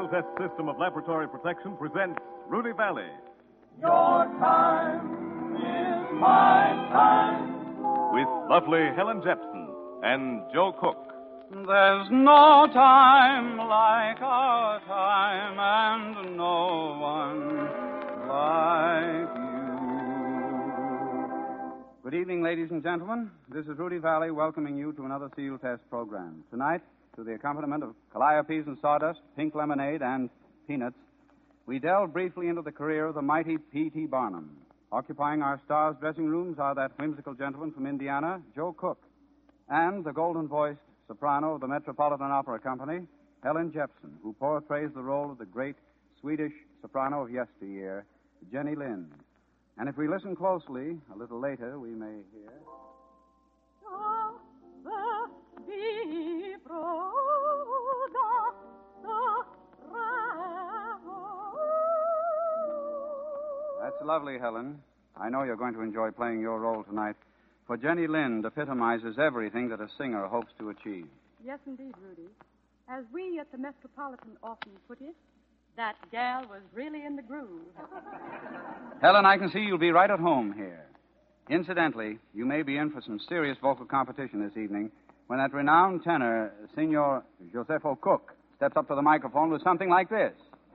Sealtest system of laboratory protection presents Rudy Valley. Your time is my time. With lovely Helen Jepsen and Joe Cook. There's no time like our time, and no one like you. Good evening, ladies and gentlemen. This is Rudy Valley welcoming you to another Sealtest program. Tonight, to the accompaniment of Calliope's and Sawdust, Pink Lemonade, and Peanuts, we delve briefly into the career of the mighty P.T. Barnum. Occupying our stars' dressing rooms are that whimsical gentleman from Indiana, Joe Cook, and the golden-voiced soprano of the Metropolitan Opera Company, Helen Jepsen, who portrays the role of the great Swedish soprano of yesteryear, Jenny Lind. And if we listen closely, a little later, we may hear... That's lovely, Helen. I know you're going to enjoy playing your role tonight, for Jenny Lind epitomizes everything that a singer hopes to achieve. Yes, indeed, Rudy. As we at the Metropolitan often put it, that gal was really in the groove. Helen, I can see you'll be right at home here. Incidentally, you may be in for some serious vocal competition this evening when that renowned tenor, Senor Josepho Cook, steps up to the microphone with something like this.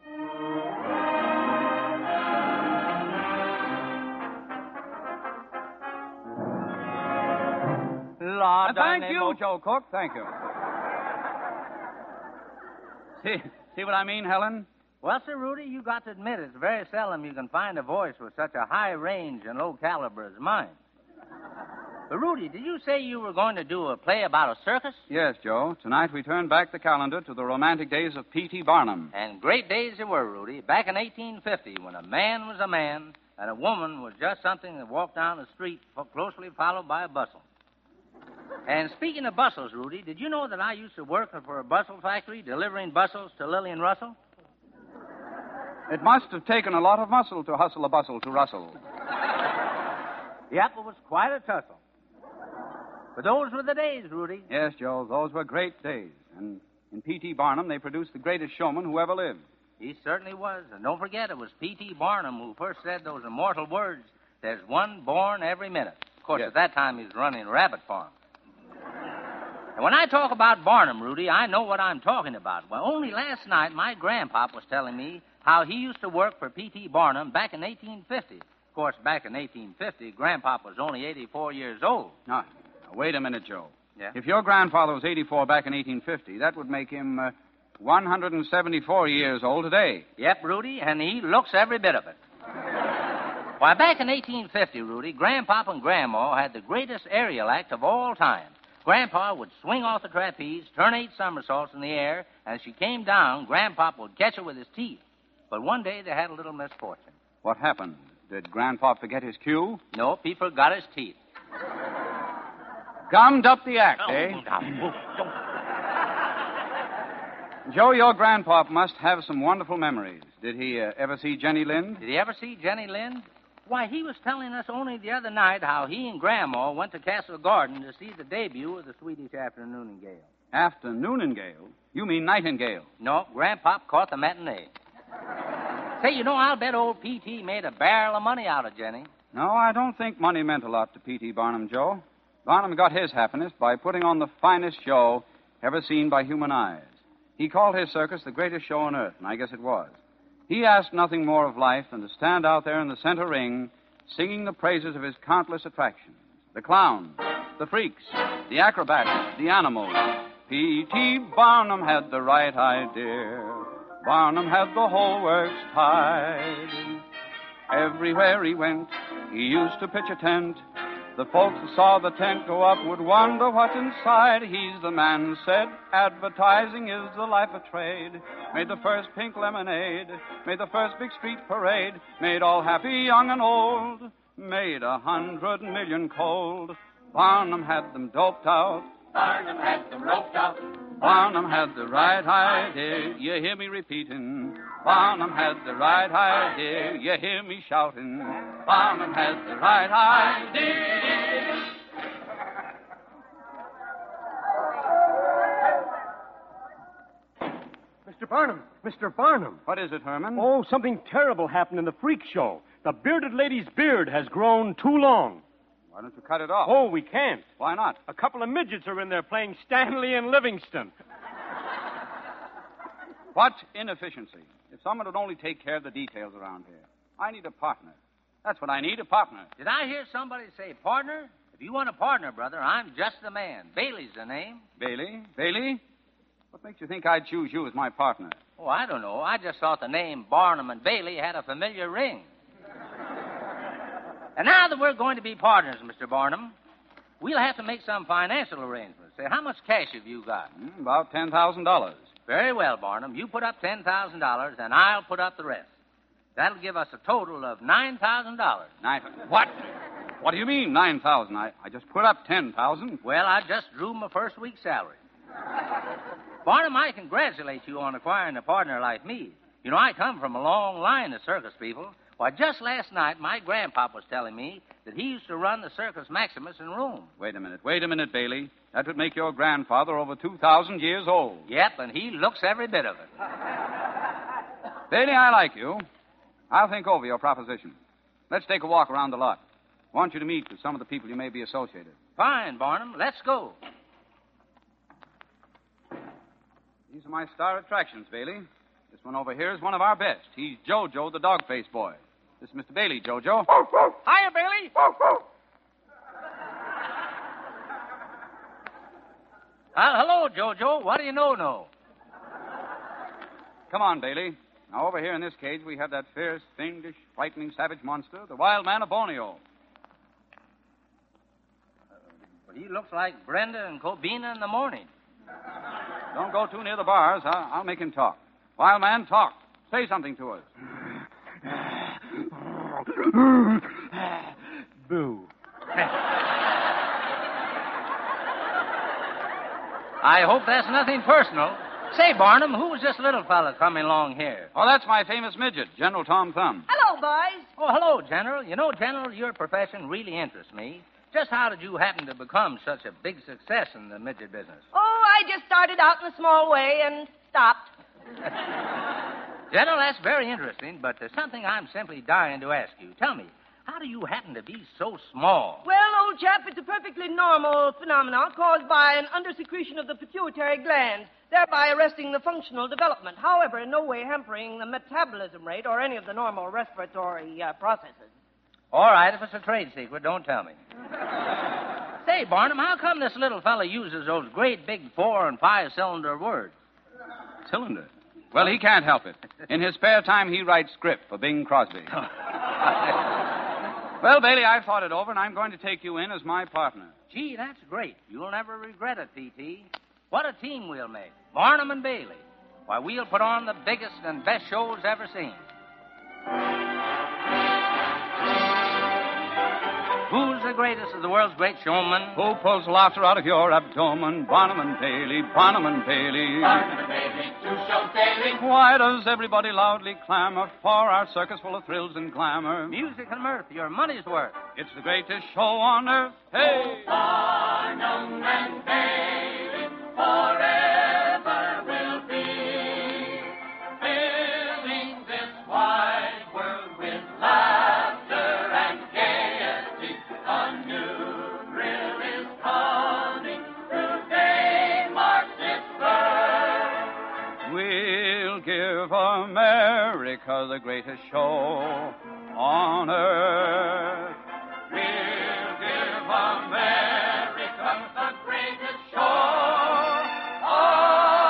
Thank you, Joe Cook. Thank you. See what I mean, Helen? Well, Sir Rudy, you got to admit it's very seldom you can find a voice with such a high range and low caliber as mine. But, Rudy, did you say you were going to do a play about a circus? Yes, Joe. Tonight we turn back the calendar to the romantic days of P.T. Barnum. And great days they were, Rudy. Back in 1850, when a man was a man and a woman was just something that walked down the street closely followed by a bustle. And speaking of bustles, Rudy, did you know that I used to work for a bustle factory delivering bustles to Lillian Russell? It must have taken a lot of muscle to hustle a bustle to Russell. Yep, it was quite a tussle. But those were the days, Rudy. Yes, Joe, those were great days. And in P.T. Barnum, they produced the greatest showman who ever lived. He certainly was. And don't forget, it was P.T. Barnum who first said those immortal words, "There's one born every minute." Of course, yes. At that time, he was running a rabbit farm. And when I talk about Barnum, Rudy, I know what I'm talking about. Well, only last night, my grandpop was telling me how he used to work for P.T. Barnum back in 1850. Of course, back in 1850, Grandpop was only 84 years old. Now, wait a minute, Joe. Yeah? If your grandfather was 84 back in 1850, that would make him 174 years old today. Yep, Rudy, and he looks every bit of it. Why, back in 1850, Rudy, Grandpop and Grandma had the greatest aerial act of all time. Grandpa would swing off the trapeze, turn 8 somersaults in the air, and as she came down, Grandpop would catch her with his teeth. But one day they had a little misfortune. What happened? Did Grandpa forget his cue? Nope, he forgot his teeth. Gummed up the act, eh? Joe, your grandpa must have some wonderful memories. Did he ever see Jenny Lind? Did he ever see Jenny Lind? Why, he was telling us only the other night how he and Grandma went to Castle Garden to see the debut of the Swedish Afternooningale. Afternooningale? You mean Nightingale? No, Grandpop caught the matinee. Say, you know, I'll bet old P.T. made a barrel of money out of Jenny. No, I don't think money meant a lot to P.T. Barnum, Joe. Barnum got his happiness by putting on the finest show ever seen by human eyes. He called his circus the greatest show on earth, and I guess it was. He asked nothing more of life than to stand out there in the center ring, singing the praises of his countless attractions. The clowns, the freaks, the acrobats, the animals. P.T. Barnum had the right idea. Barnum had the whole works tied. Everywhere he went, he used to pitch a tent. The folks who saw the tent go up would wonder what's inside. He's the man who said advertising is the life of trade. Made the first pink lemonade, made the first big street parade, made all happy young and old, made 100 million cold. Barnum had them doped out. Barnum had them roped out. Barnum had the right idea. You hear me repeating. Barnum had the right idea. You hear me shouting. Barnum had the right idea. Mr. Barnum. Mr. Barnum. What is it, Herman? Oh, something terrible happened in the freak show. The bearded lady's beard has grown too long. Why don't you cut it off? Oh, we can't. Why not? A couple of midgets are in there playing Stanley and Livingston. What inefficiency. If someone would only take care of the details around here. I need a partner. That's what I need, a partner. Did I hear somebody say partner? If you want a partner, brother, I'm just the man. Bailey's the name. Bailey? Bailey? What makes you think I'd choose you as my partner? Oh, I don't know. I just thought the name Barnum and Bailey had a familiar ring. And now that we're going to be partners, Mr. Barnum, we'll have to make some financial arrangements. Say, how much cash have you got? About $10,000. Very well, Barnum. You put up $10,000, and I'll put up the rest. That'll give us a total of $9,000. What? What do you mean, 9,000? I just put up 10,000. Well, I just drew my first week's salary. Barnum, I congratulate you on acquiring a partner like me. You know, I come from a long line of circus people. Why, just last night, my grandpop was telling me that he used to run the Circus Maximus in Rome. Wait a minute, Bailey. That would make your grandfather over 2,000 years old. Yep, and he looks every bit of it. Bailey, I like you. I'll think over your proposition. Let's take a walk around the lot. I want you to meet with some of the people you may be associated. Fine, Barnum. Let's go. These are my star attractions, Bailey. This one over here is one of our best. He's Jojo, the dog-faced boy. This is Mr. Bailey, Jojo. Hiya, Bailey. Hello, Jojo. What do you know? Come on, Bailey. Now, over here in this cage, we have that fierce, fiendish, frightening, savage monster, the wild man of Borneo. But he looks like Brenda and Cobina in the morning. Don't go too near the bars. I'll make him talk. Wild man, talk. Say something to us. Boo. I hope that's nothing personal. Say, Barnum, who's this little fella coming along here? Oh, that's my famous midget, General Tom Thumb. Hello, boys. Oh, hello, General. You know, General, your profession really interests me. Just how did you happen to become such a big success in the midget business? Oh, I just started out in a small way and stopped. General, that's very interesting, but there's something I'm simply dying to ask you. Tell me, how do you happen to be so small? Well, old chap, it's a perfectly normal phenomenon caused by an undersecretion of the pituitary gland, thereby arresting the functional development. However, in no way hampering the metabolism rate or any of the normal respiratory processes. All right, if it's a trade secret, don't tell me. Say, Barnum, how come this little fella uses those great big 4 and 5 cylinder words? Cylinder? Well, he can't help it. In his spare time, he writes script for Bing Crosby. Well, Bailey, I've thought it over, and I'm going to take you in as my partner. Gee, that's great. You'll never regret it, P.T. What a team we'll make. Barnum and Bailey. Why, we'll put on the biggest and best shows ever seen. Who's the greatest of the world's great showmen? Who pulls laughter out of your abdomen? Barnum and Bailey, Barnum and Bailey. Barnum and Bailey, 2 shows daily. Why does everybody loudly clamor for our circus full of thrills and glamour? Music and mirth, your money's worth. It's the greatest show on earth. Hey! Barnum and Bailey, forever will be, filling this wide world with laughter and gaiety. A new thrill is coming, today marks its birth. We'll give America the greatest show on earth. We'll give America the greatest show on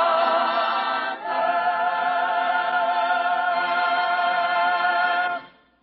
earth.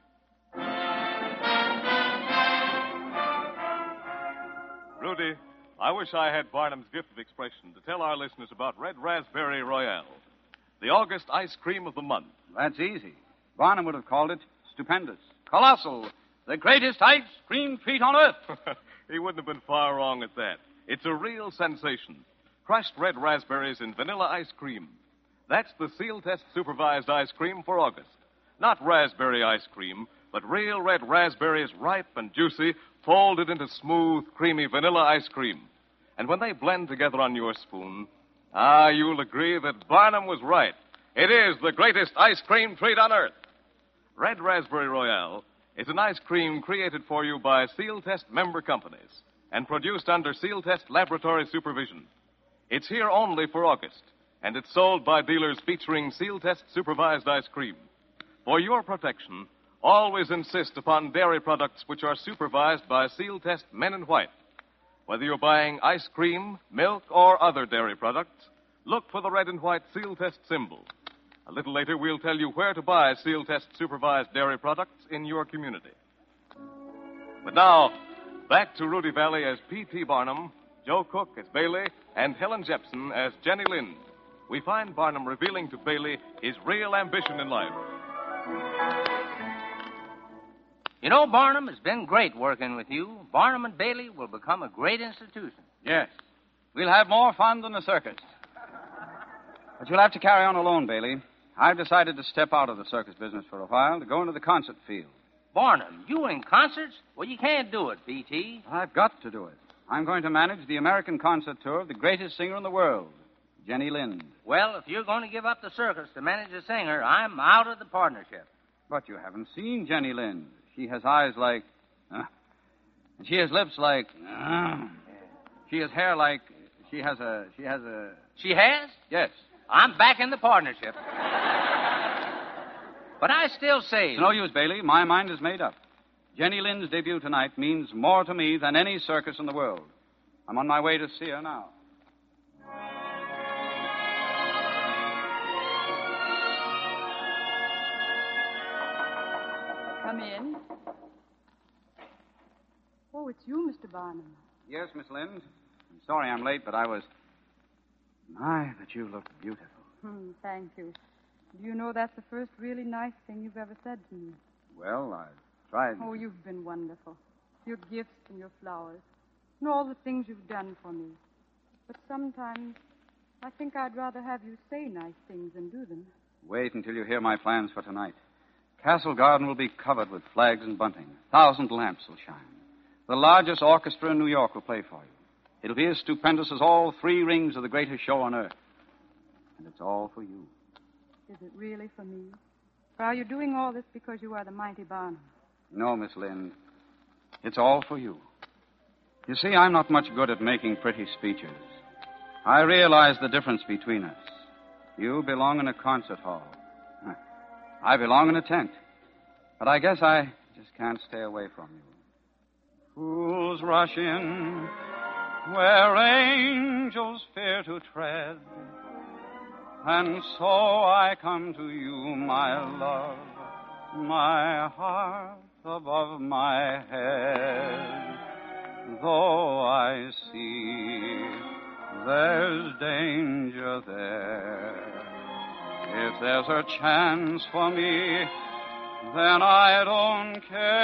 Rudy, I wish I had Barnum's gift of expression to tell our listeners about Red Raspberry Royale, the August ice cream of the month. That's easy. Barnum would have called it stupendous, colossal, the greatest ice cream treat on earth. He wouldn't have been far wrong at that. It's a real sensation. Crushed red raspberries in vanilla ice cream. That's the seal test supervised ice cream for August. Not raspberry ice cream, but real red raspberries, ripe and juicy, folded into smooth, creamy vanilla ice cream. And when they blend together on your spoon, you'll agree that Barnum was right. It is the greatest ice cream treat on earth. Red Raspberry Royale is an ice cream created for you by Seal Test member companies and produced under Seal Test laboratory supervision. It's here only for August, and it's sold by dealers featuring Seal Test supervised ice cream. For your protection, always insist upon dairy products which are supervised by Seal Test Men in White. Whether you're buying ice cream, milk, or other dairy products, look for the red and white Seal Test symbol. A little later, we'll tell you where to buy Seal Test supervised dairy products in your community. But now, back to Rudy Valley as P.T. Barnum, Joe Cook as Bailey, and Helen Jepson as Jenny Lind. We find Barnum revealing to Bailey his real ambition in life. You know, Barnum, it's been great working with you. Barnum and Bailey will become a great institution. Yes. We'll have more fun than the circus. But you'll have to carry on alone, Bailey. I've decided to step out of the circus business for a while to go into the concert field. Barnum, you in concerts? Well, you can't do it, P.T. I've got to do it. I'm going to manage the American concert tour of the greatest singer in the world, Jenny Lind. Well, if you're going to give up the circus to manage a singer, I'm out of the partnership. But you haven't seen Jenny Lind. She has eyes like... and she has lips like... she has hair like... She has a... She has? Yes. I'm back in the partnership. But I still say... It's no use, Bailey. My mind is made up. Jenny Lind's debut tonight means more to me than any circus in the world. I'm on my way to see her now. Come in. Oh, it's you, Mr. Barnum. Yes, Miss Lind. I'm sorry I'm late, but I was... My, but you look beautiful. Thank you. Do you know that's the first really nice thing you've ever said to me? Well, I've tried... Oh, you've been wonderful. Your gifts and your flowers. And all the things you've done for me. But sometimes I think I'd rather have you say nice things than do them. Wait until you hear my plans for tonight. Castle Garden will be covered with flags and bunting. 1,000 lamps will shine. The largest orchestra in New York will play for you. It'll be as stupendous as all 3 rings of the greatest show on earth. And it's all for you. Is it really for me? Or are you doing all this because you are the mighty Barnum? No, Miss Lind. It's all for you. You see, I'm not much good at making pretty speeches. I realize the difference between us. You belong in a concert hall. I belong in a tent. But I guess I just can't stay away from you. Fools rush in where angels fear to tread. And so I come to you, my love, my heart above my head. Though I see there's danger there, if there's a chance for me, then I don't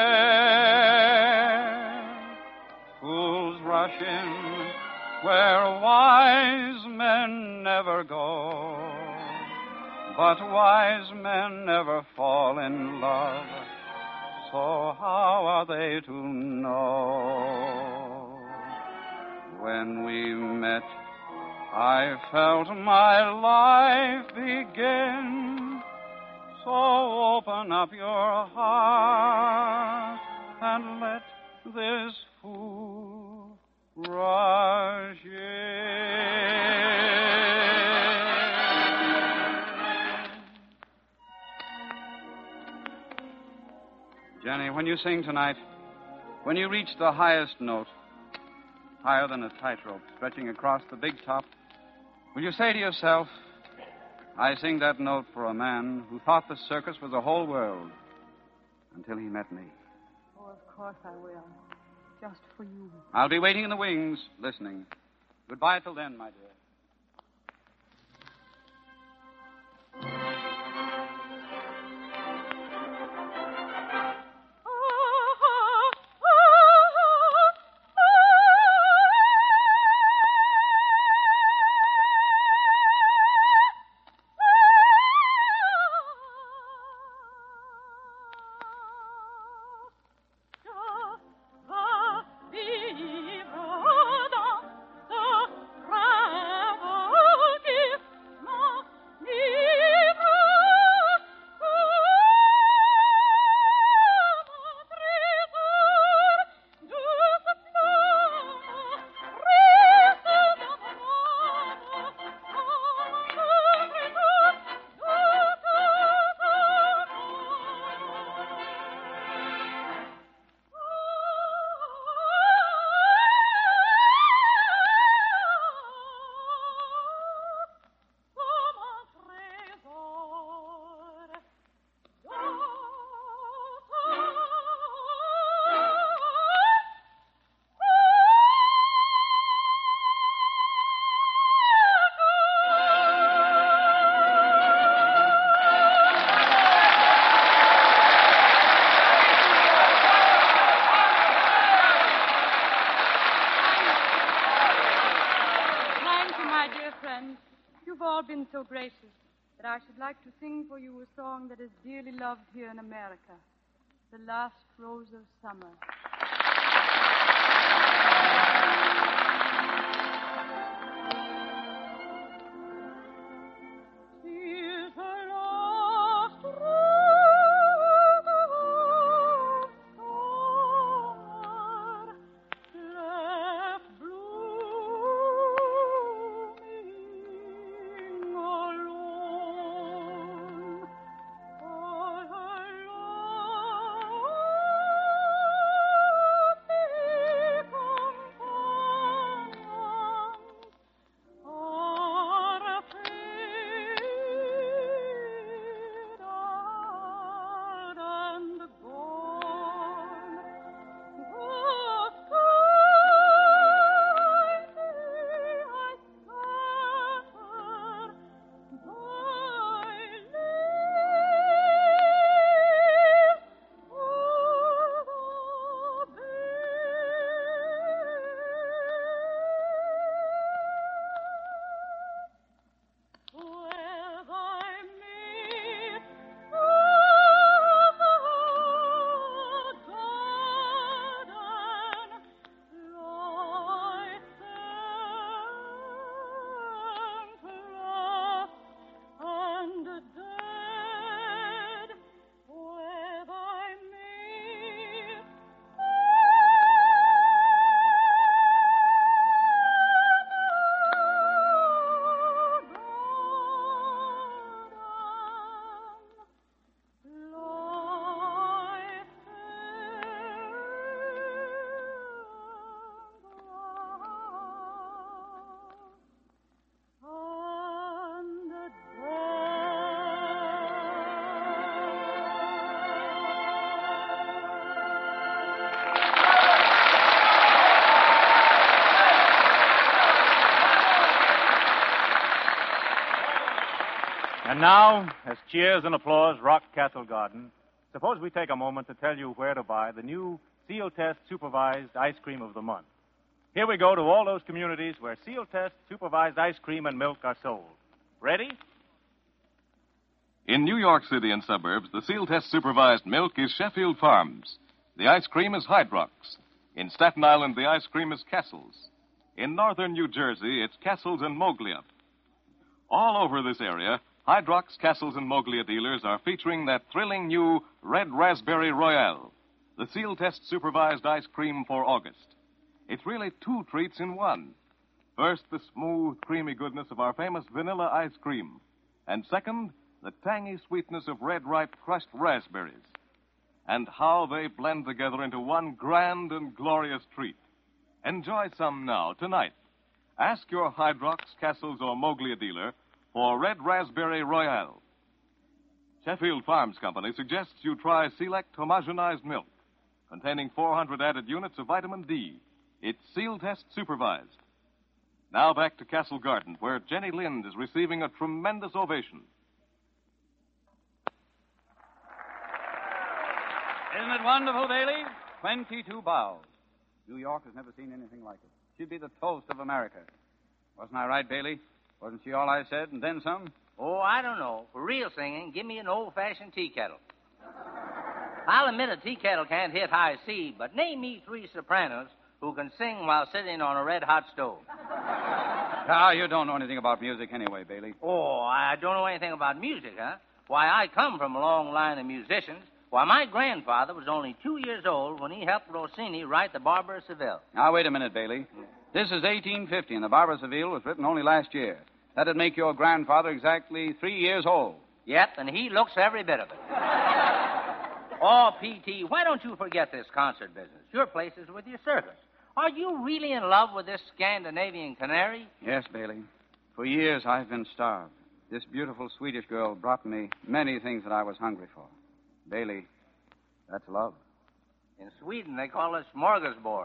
care. Fools rush in where wise men never go, but wise men never fall in love, so how are they to know? When we met, I felt my life begin, so open up your heart and let this fool rush in. Jenny, when you sing tonight, when you reach the highest note, higher than a tightrope stretching across the big top, will you say to yourself, I sing that note for a man who thought the circus was the whole world until he met me? Oh, of course I will. Just for you. I'll be waiting in the wings, listening. Goodbye till then, my dear. Vivre dans ce rêve. all been so gracious that I should like to sing for you a song that is dearly loved here in America, The Last Rose of Summer. And now, as cheers and applause rock Castle Garden, suppose we take a moment to tell you where to buy the new Seal Test Supervised Ice Cream of the Month. Here we go to all those communities where Seal Test Supervised ice cream and milk are sold. Ready? In New York City and suburbs, the Seal Test Supervised milk is Sheffield Farms. The ice cream is Hydrox. In Staten Island, the ice cream is Castle's. In northern New Jersey, it's Castle's and Moglia. All over this area, Hydrox, Castle's, and Moglia dealers are featuring that thrilling new Red Raspberry Royale, the Seal Test Supervised ice cream for August. It's really two treats in one. First, the smooth, creamy goodness of our famous vanilla ice cream. And second, the tangy sweetness of red ripe crushed raspberries. And how they blend together into one grand and glorious treat. Enjoy some now, tonight. Ask your Hydrox, Castle's, or Moglia dealer for Red Raspberry Royale. Sheffield Farms Company suggests you try Select Homogenized Milk, containing 400 added units of vitamin D. It's Seal Test Supervised. Now back to Castle Garden, where Jenny Lind is receiving a tremendous ovation. Isn't it wonderful, Bailey? 22 bows. New York has never seen anything like it. She'd be the toast of America. Wasn't I right, Bailey? Wasn't she all I said, and then some? Oh, I don't know. For real singing, give me an old-fashioned tea kettle. I'll admit a tea kettle can't hit high C, but name me 3 sopranos who can sing while sitting on a red-hot stove. Ah, you don't know anything about music anyway, Bailey. Oh, I don't know anything about music, huh? Why, I come from a long line of musicians. Why, my grandfather was only 2 years old when he helped Rossini write The Barber of Seville. Now, wait a minute, Bailey. This is 1850, and The Barber of Seville was written only last year. That'd make your grandfather exactly 3 years old. Yep, and he looks every bit of it. Oh, P.T., why don't you forget this concert business? Your place is with your circus. Are you really in love with this Scandinavian canary? Yes, Bailey. For years I've been starved. This beautiful Swedish girl brought me many things that I was hungry for. Bailey, that's love. In Sweden, they call it smorgasbord.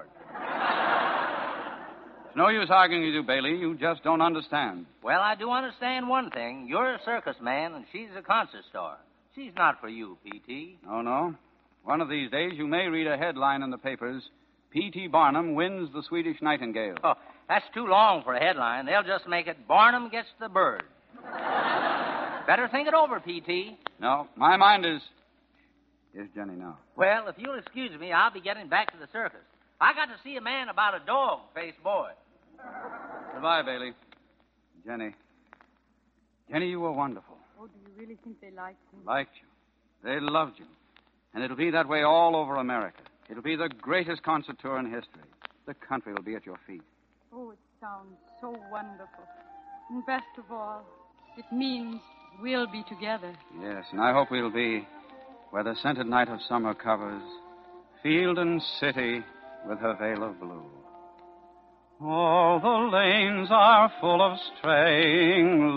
It's no use arguing with you, Bailey. You just don't understand. Well, I do understand one thing. You're a circus man, and she's a concert star. She's not for you, P.T. Oh, no? One of these days, you may read a headline in the papers, P.T. Barnum wins the Swedish Nightingale. Oh, that's too long for a headline. They'll just make it Barnum gets the bird. Better think it over, P.T. No, my mind is... Here's Jenny now. Well, if you'll excuse me, I'll be getting back to the circus. I got to see a man about a dog-faced boy. Goodbye, Bailey. Jenny. Jenny, you were wonderful. Oh, do you really think they liked me? Liked you. They loved you. And it'll be that way all over America. It'll be the greatest concert tour in history. The country will be at your feet. Oh, it sounds so wonderful. And best of all, it means we'll be together. Yes, and I hope we'll be where the scented night of summer covers field and city with her veil of blue. All the lanes are full of straying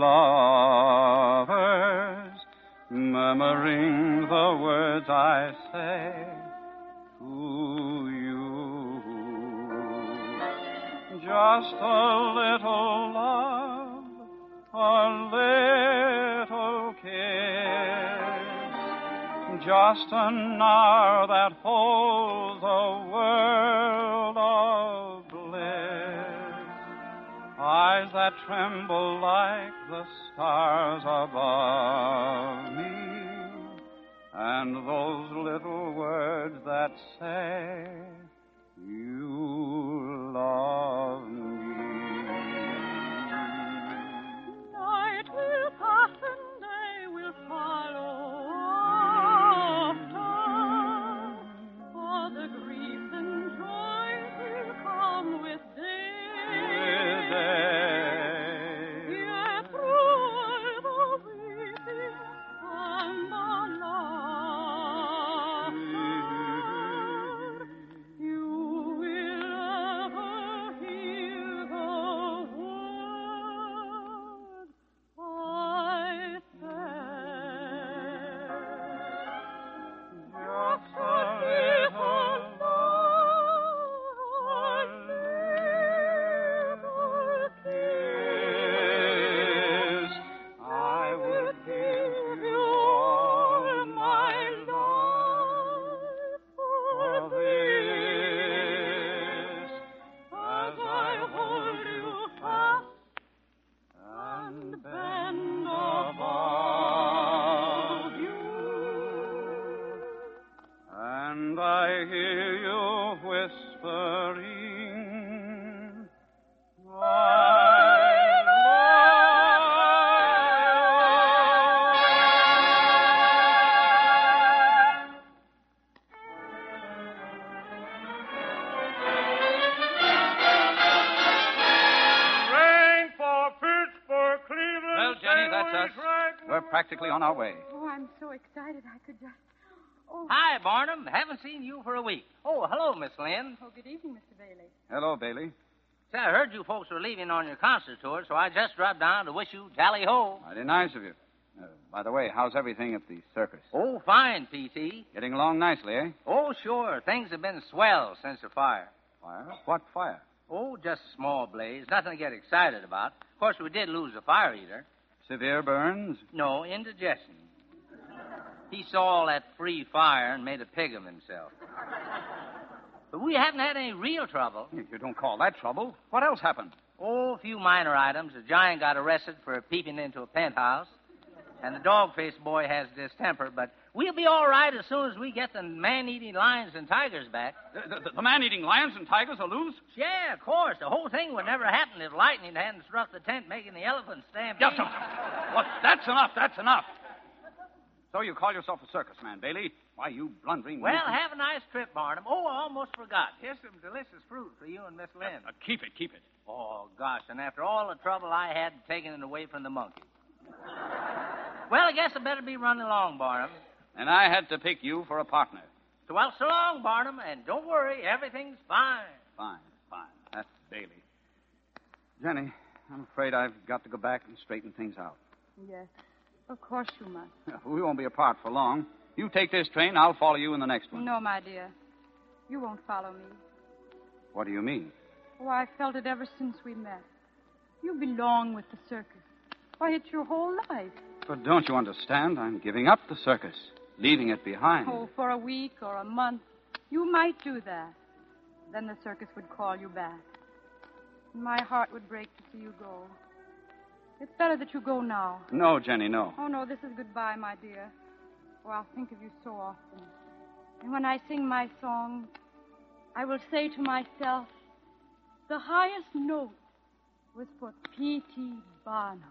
lovers, murmuring the words I say to you. Just a little love, a little kiss, just an hour that holds a world of bliss. Eyes that tremble like the stars above me, and those little words that say, you love me. Night will pass and day will follow after, for the grief and joy will come with day. Yet through all the weeping and the laughter, you will ever hear the word I said. Just a little love, a little kiss. I will give you all my life for this, as I hold you fast and bend above you, and I hear you whispering, I Rain for Pittsburgh, Cleveland. Well, Jenny, that's us. We're practically on our way. Oh, I'm so excited I could just... Oh, Hi, Barnum. Haven't seen you for a week. Oh, hello, Miss Lynn. oh, good evening, Mr. Bailey. Hello, Bailey. Say, I heard you folks were leaving on your concert tour, so I just dropped down to wish you tally-ho. Mighty nice of you. By the way, how's everything at the circus? Oh, fine, P.T. Getting along nicely, eh? Oh, sure. Things have been swell since the fire. Fire? What fire? Oh, just a small blaze. Nothing to get excited about. Of course, we did lose a fire eater. Severe burns? No, indigestion. He saw all that free fire and made a pig of himself. But we haven't had any real trouble. You don't call that trouble. What else happened? Oh, a few minor items. A giant got arrested for peeping into a penthouse. And the dog-faced boy has distemper, but we'll be all right as soon as we get the man-eating lions and tigers back. The man-eating lions and tigers are loose? Yeah, of course. The whole thing would never happen if lightning hadn't struck the tent, making the elephants stampede. Yes, sir. Well, that's enough. That's enough. So you call yourself a circus man, Bailey? Why, you blundering... Well, have a nice trip, Barnum. Oh, I almost forgot. Here's some delicious fruit for you and Miss Lynn. Keep it, keep it. Oh, gosh, and after all the trouble I had taking it away from the monkey. Well, I guess I better be running along, Barnum. And I had to pick you for a partner. So, well, so long, Barnum, and don't worry, everything's fine. Fine. That's Bailey. Jenny, I'm afraid I've got to go back and straighten things out. Yes, of course you must. We won't be apart for long. You take this train, I'll follow you in the next one. No, my dear. You won't follow me. What do you mean? Oh, I felt it ever since we met. You belong with the circus. Why, it's your whole life. But don't you understand? I'm giving up the circus, leaving it behind. Oh, for a week or a month. You might do that. Then the circus would call you back. And my heart would break to see you go. It's better that you go now. No, Jenny, no. Oh, no, this is goodbye, my dear. Oh, I'll think of you so often. And when I sing my song, I will say to myself, the highest note was for P.T. Barnum.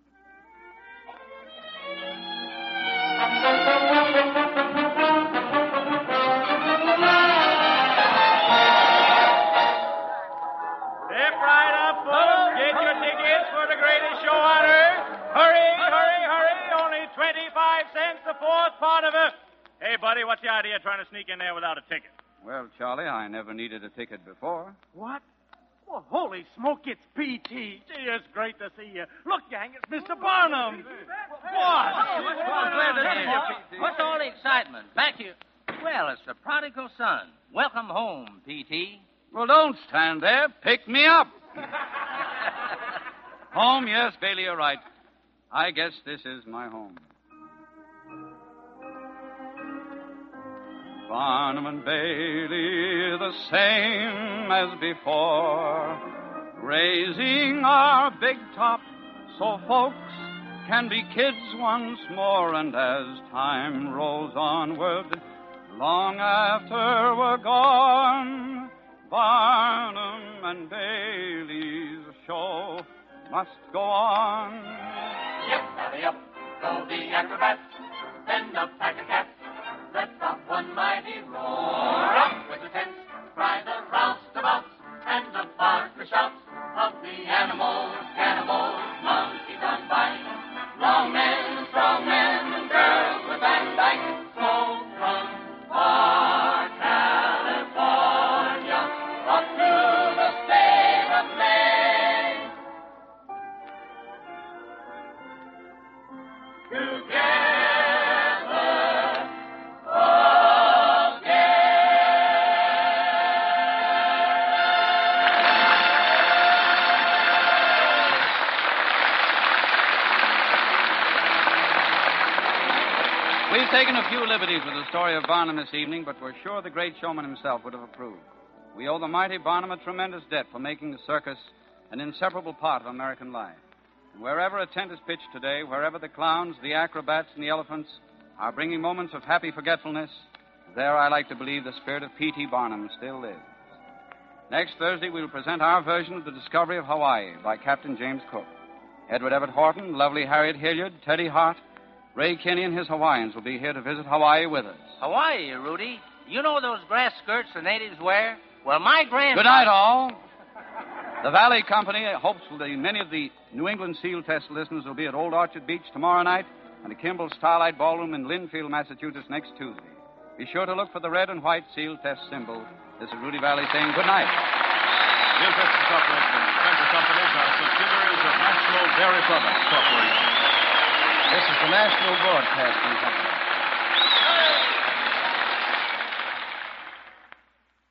Step right up, folks. Get your tickets for the greatest show on earth. Hurry, hurry, hurry. Only 25 cents, the fourth part of it. Hey, buddy, what's the idea of trying to sneak in there without a ticket? Well, Charlie, I never needed a ticket before. What? Well, holy smoke, it's P.T. Gee, it's great to see you. Look, gang, it's Mr. Barnum. What? What's all the excitement? Back here. Well, it's the prodigal son. Welcome home, P.T. Well, don't stand there. Pick me up. Home, yes, Bailey, you're right. I guess this is my home. Barnum and Bailey, the same as before, raising our big top so folks can be kids once more. And as time rolls onward, long after we're gone, Barnum and Bailey's show must go on. Yep, hurry up, go the acrobats, send up pack of cats, let's up one mighty roar. Up with the tents, cry the roustabouts, and the bark the shouts of the animals, cannibals, monkeys on bike, long men, strong men, and girls with Van Dyke, smoke from far California, up to the state of Maine. We've taken a few liberties with the story of Barnum this evening, but we're sure the great showman himself would have approved. We owe the mighty Barnum a tremendous debt for making the circus an inseparable part of American life. And wherever a tent is pitched today, wherever the clowns, the acrobats, and the elephants are bringing moments of happy forgetfulness, there I like to believe the spirit of P.T. Barnum still lives. Next Thursday, we'll present our version of The Discovery of Hawaii by Captain James Cook. Edward Everett Horton, lovely Harriet Hilliard, Teddy Hart, Ray Kinney and his Hawaiians will be here to visit Hawaii with us. Hawaii, Rudy. You know those grass skirts the natives wear? Well, my grandfather... Good night, all. The Valley Company hopes that many of the New England Seal Test listeners will be at Old Orchard Beach tomorrow night and at Kimball's Starlight Ballroom in Linfield, Massachusetts next Tuesday. Be sure to look for the red and white Seal Test symbol. This is Rudy Valley saying good night. Seal Test Incorporated and member companies are subsidiaries of National Dairy Products Corporation. This is the National Broadcasting Company.